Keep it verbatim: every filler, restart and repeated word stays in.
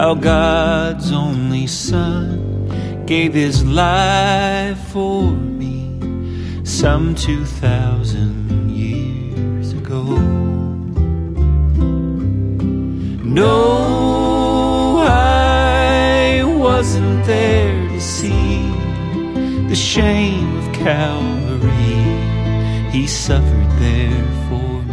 how God's only Son gave his life for me some two thousand years ago. No, I wasn't there to see the shame of Calvary. He suffered there for